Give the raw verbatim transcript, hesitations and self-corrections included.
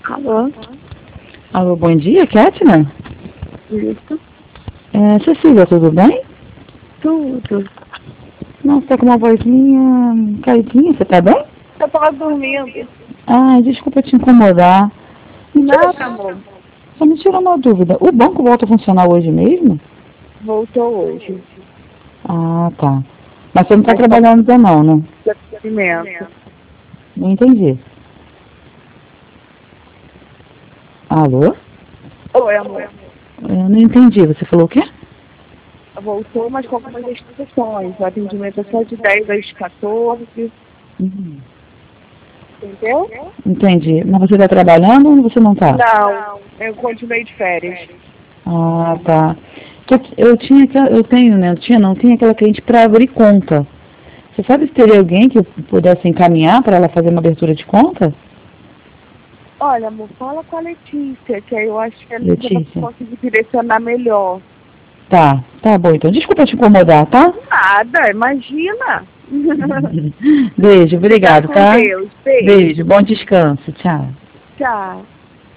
Alô? Alô, bom dia, Kétina? Isso. É, Cecília, tudo bem? Tudo. Nossa, tá com uma vozinha caidinha, você tá bem? Eu tava dormindo. Ah, desculpa te incomodar. Me tira, Nada, amor. só me tira uma dúvida. O banco volta a funcionar hoje mesmo? Voltou hoje. Ah, tá. Mas você não tá Mas só trabalhando ainda não, né? pimenta. Não entendi. Alô? Oi, amor. Eu não entendi. Você falou o quê? Voltou, mas com algumas restrições. O atendimento é só de dez às quatorze. Uhum. Entendeu? Entendi. Mas você tá trabalhando ou você não tá? Não. Eu continuei de férias. Ah, tá. Eu, eu tinha, aquela- eu tenho, né? Eu tinha, não tinha aquela cliente para abrir conta. Você sabe se teria alguém que eu pudesse encaminhar para ela fazer uma abertura de conta? Olha, amor, fala com a Letícia, que aí eu acho que a Letícia vai Letícia. conseguir direcionar melhor. Tá, tá bom então. Desculpa te incomodar, tá? Nada, imagina. Beijo, Fica obrigado, com tá? Deus. Beijo. Beijo, bom descanso, tchau. Tchau.